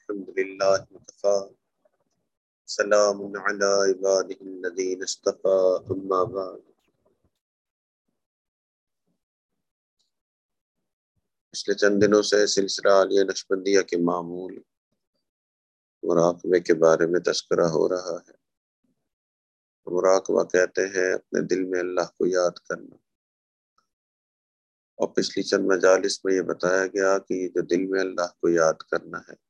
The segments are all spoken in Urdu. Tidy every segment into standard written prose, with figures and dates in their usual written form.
الحمد لله وكفى سلام على عباده الذين اصطفى أما بعد. پچھلے چند دنوں سے سلسلہ عالیہ نقشبندیہ کے معمول مراقبے کے بارے میں تذکرہ ہو رہا ہے. مراقبہ کہتے ہیں اپنے دل میں اللہ کو یاد کرنا، اور پچھلی چند مجالس میں یہ بتایا گیا کہ یہ جو دل میں اللہ کو یاد کرنا ہے،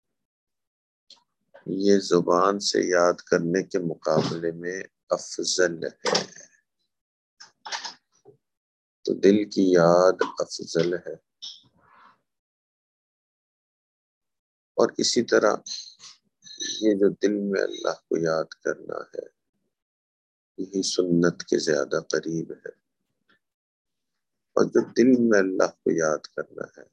یہ زبان سے یاد کرنے کے مقابلے میں افضل ہے. تو دل کی یاد افضل ہے، اور اسی طرح یہ جو دل میں اللہ کو یاد کرنا ہے، یہی سنت کے زیادہ قریب ہے. اور جو دل میں اللہ کو یاد کرنا ہے،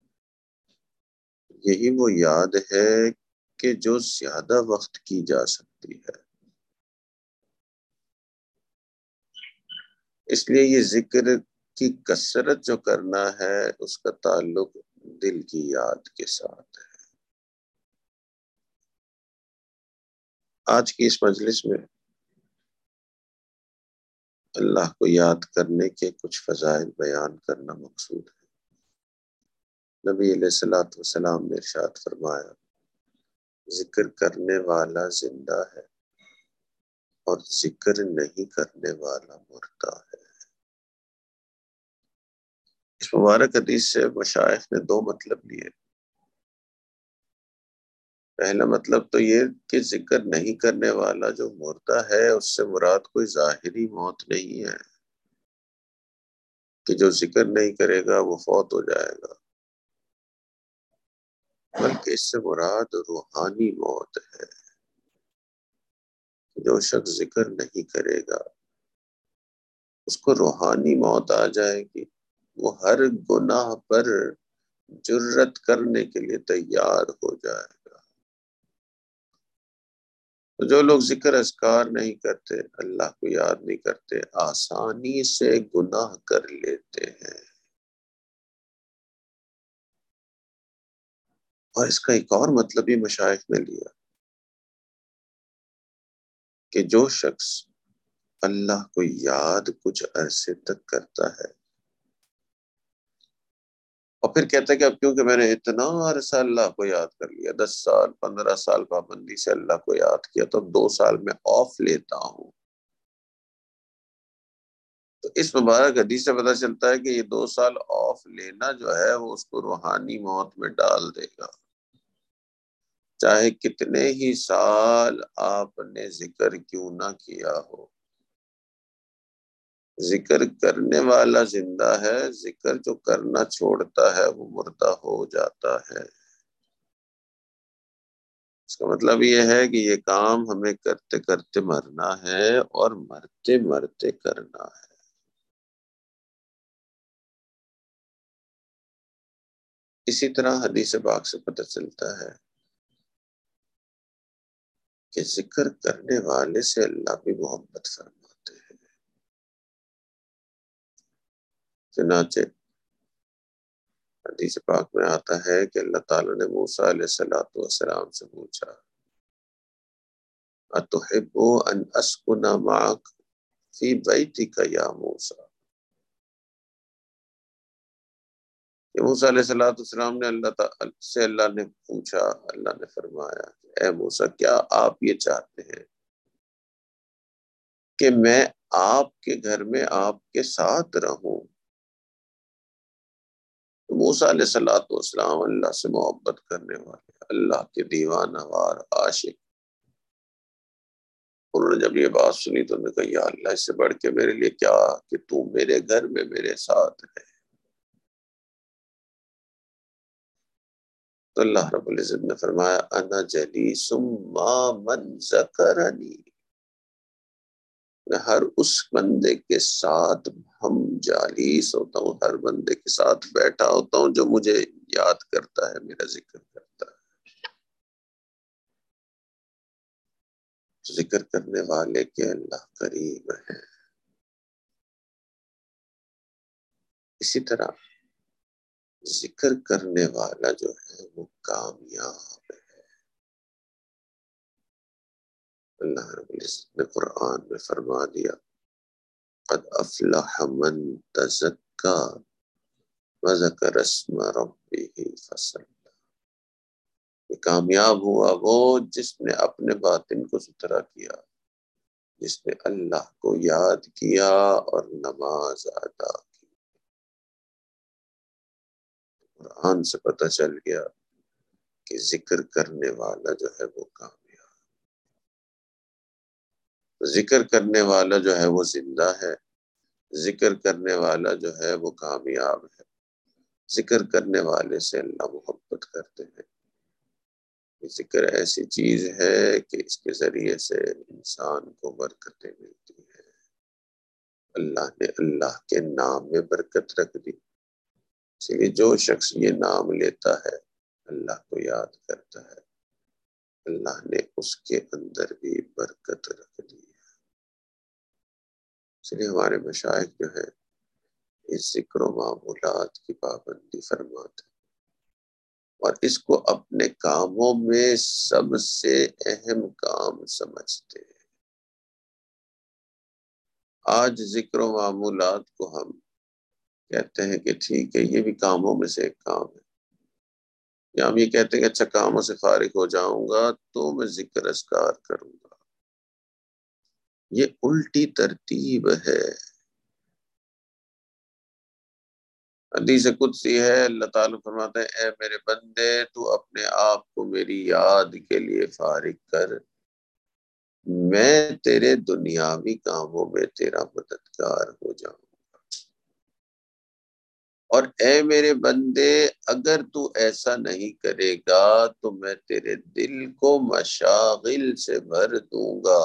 یہی وہ یاد ہے کہ جو زیادہ وقت کی جا سکتی ہے. اس لیے یہ ذکر کی کثرت جو کرنا ہے، اس کا تعلق دل کی یاد کے ساتھ ہے. آج کی اس مجلس میں اللہ کو یاد کرنے کے کچھ فضائل بیان کرنا مقصود ہے. نبی علیہ الصلوۃ والسلام نے ارشاد فرمایا، ذکر کرنے والا زندہ ہے اور ذکر نہیں کرنے والا مردہ ہے. اس مبارک حدیث سے مشائخ نے دو مطلب لیے. پہلا مطلب تو یہ کہ ذکر نہیں کرنے والا جو مردہ ہے، اس سے مراد کوئی ظاہری موت نہیں ہے کہ جو ذکر نہیں کرے گا وہ فوت ہو جائے گا، بلکہ اس سے مراد روحانی موت ہے. جو شخص ذکر نہیں کرے گا اس کو روحانی موت آ جائے گی، وہ ہر گناہ پر جرت کرنے کے لیے تیار ہو جائے گا. تو جو لوگ ذکر اذکار نہیں کرتے، اللہ کو یاد نہیں کرتے، آسانی سے گناہ کر لیتے ہیں. اور اس کا ایک اور مطلب بھی مشائخ نے لیا کہ جو شخص اللہ کو یاد کچھ عرصے تک کرتا ہے اور پھر کہتا ہے کہ اب کیونکہ میں نے اتنا عرصہ اللہ کو یاد کر لیا، 10 سال 15 سال پابندی سے اللہ کو یاد کیا، تو اب 2 سال میں آف لیتا ہوں. تو اس مبارک حدیث سے پتہ چلتا ہے کہ یہ 2 سال آف لینا جو ہے وہ اس کو روحانی موت میں ڈال دے گا. چاہے کتنے ہی سال آپ نے ذکر کیوں نہ کیا ہو، ذکر کرنے والا زندہ ہے، ذکر جو کرنا چھوڑتا ہے وہ مردہ ہو جاتا ہے. اس کا مطلب یہ ہے کہ یہ کام ہمیں کرتے کرتے مرنا ہے اور مرتے مرتے کرنا ہے. اسی طرح حدیث پاک سے پتہ چلتا ہے کہ ذکر کرنے والے سے اللہ بھی محبت فرماتے ہیں. چنانچہ حدیث پاک میں آتا ہے کہ اللہ تعالیٰ نے موسیٰ علیہ السلام سے پوچھا، اتحب ان اسکن معک فی بیتک یا موسیٰ. کہ موسیٰ علیہ السلام نے اللہ نے پوچھا، اللہ نے فرمایا، اے موسیٰ کیا آپ یہ چاہتے ہیں کہ میں آپ کے گھر میں آپ کے ساتھ رہوں؟ موسیٰ علیہ السلام اللہ سے محبت کرنے والے، اللہ کے دیوانہ وار عاشق، انہوں نے جب یہ بات سنی تو انہوں نے کہا، یا اللہ اس سے بڑھ کے میرے لیے کیا کہ تو میرے گھر میں میرے ساتھ رہے. تو اللہ رب العزت نے فرمایا، انا جلیس ما من ذکرنی، میں ہر اس بندے کے ساتھ ہم جالیس ہوتا ہوں، ہر بندے کے ساتھ بیٹھا ہوتا ہوں جو مجھے یاد کرتا ہے، میرا ذکر کرتا ہے. ذکر کرنے والے کے اللہ قریب ہے. اسی طرح ذکر کرنے والا جو ہے وہ کامیاب ہے. اللہ رب العزت نے قرآن میں فرما دیا قد افلح من تزکا وذکر اسم ربہ فصلی، کامیاب ہوا وہ جس نے اپنے باطن کو ستھرا کیا، جس نے اللہ کو یاد کیا اور نماز ادا کی۔ قرآن سے پتہ چل گیا کہ ذکر کرنے والا جو ہے وہ کامیاب، ذکر کرنے والا جو ہے وہ زندہ ہے، ذکر کرنے والا جو ہے وہ کامیاب ہے، ذکر کرنے والے سے اللہ محبت کرتے ہیں۔ ذکر ایسی چیز ہے کہ اس کے ذریعے سے انسان کو برکتیں ملتی ہیں۔ اللہ نے اللہ کے نام میں برکت رکھ دی، اس لیے جو شخص یہ نام لیتا ہے، اللہ کو یاد کرتا ہے، اللہ نے اس کے اندر بھی برکت رکھ دی ہے۔ اس لیے ہمارے مشائخ جو ہے اس ذکر و معمولات کی پابندی فرماتے ہیں اور اس کو اپنے کاموں میں سب سے اہم کام سمجھتے ہیں۔ آج ذکر و معمولات کو ہم کہتے ہیں کہ ٹھیک ہے یہ بھی کاموں میں سے ایک کام ہے، یا ہم یہ کہتے ہیں کہ اچھا کاموں سے فارغ ہو جاؤں گا تو میں ذکر اذکار کروں گا۔ یہ الٹی ترتیب ہے۔ حدیث قدسی ہے، اللہ تعالیٰ فرماتے ہیں اے میرے بندے تو اپنے آپ کو میری یاد کے لیے فارغ کر، میں تیرے دنیاوی کاموں میں تیرا مددگار ہو جاؤں، اور اے میرے بندے اگر تو ایسا نہیں کرے گا تو میں تیرے دل کو مشاغل سے بھر دوں گا۔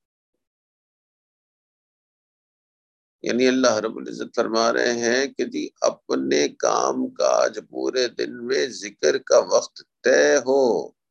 یعنی اللہ رب العزت فرما رہے ہیں کہ جی اپنے کام کاج پورے دن میں ذکر کا وقت طے ہو،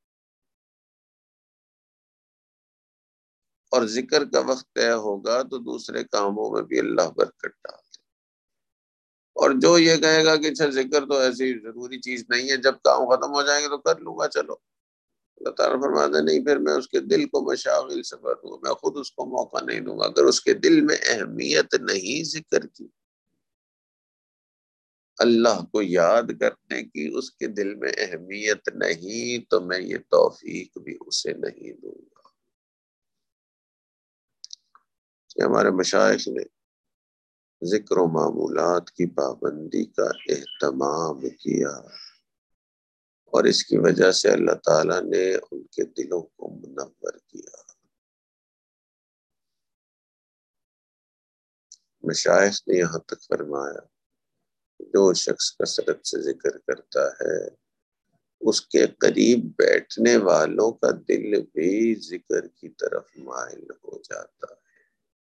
اور ذکر کا وقت طے ہوگا تو دوسرے کاموں میں بھی اللہ برکت ڈال دے۔ اور جو یہ کہے گا کہ اچھا ذکر تو ایسی ضروری چیز نہیں ہے، جب کام ختم ہو جائیں گے تو کر لوں گا، چلو، اللہ تعالیٰ فرماتا ہے نہیں، پھر میں اس کے دل کو مشاغل سے بھر دوں گا، میں خود اس کو موقع نہیں دوں گا۔ اگر اس کے دل میں اہمیت نہیں ذکر کی، اللہ کو یاد کرنے کی اس کے دل میں اہمیت نہیں، تو میں یہ توفیق بھی اسے نہیں دوں گا۔ یہ ہمارے مشائخ نے ذکر و معمولات کی پابندی کا اہتمام کیا، اور اس کی وجہ سے اللہ تعالیٰ نے ان کے دلوں کو منور کیا۔ مشائخ نے یہاں تک فرمایا جو شخص کثرت سے ذکر کرتا ہے اس کے قریب بیٹھنے والوں کا دل بھی ذکر کی طرف مائل ہو جاتا ہے۔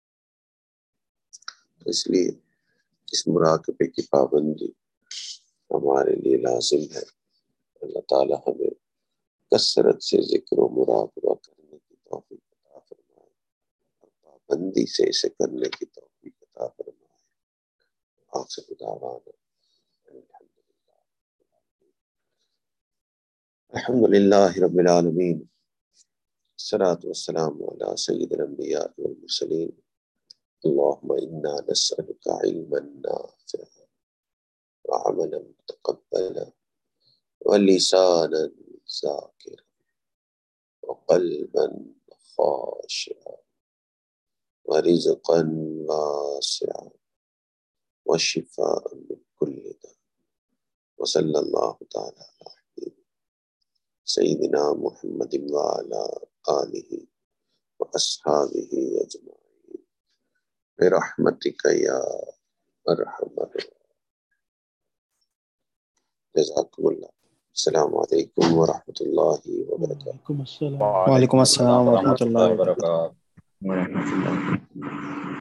اس لیے اس مراقبے کی پابندی ہمارے لیے لازم ہے۔ اللہ تعالیٰ ہمیں کثرت سے ذکر و مراقبہ کرنے کی توفیق عطا فرمائے، اور پابندی سے اسے کرنے کی توفیق عطا فرمائے۔ آخر دعوانا الحمد للہ رب العالمین، الصلاۃ والسلام علی سید الانبیاء والمرسلین، اللہم انا نسألک علما نافعا وعملا متقبلا ولسانا ذاکرا وقلبا خاشعا ورزقا واسعا وشفاء من کل داء، وصلی اللہ تعالی علی سیدنا محمد وعلی آلہ واصحابہ اجمعین برحمتک یا ارحم الراحمین۔ جزاکم اللہ۔ السلام علیکم ورحمۃ اللہ وبرکاتہ۔ وعلیکم السلام ورحمۃ اللہ وبرکاتہ۔ ورحمۃ اللہ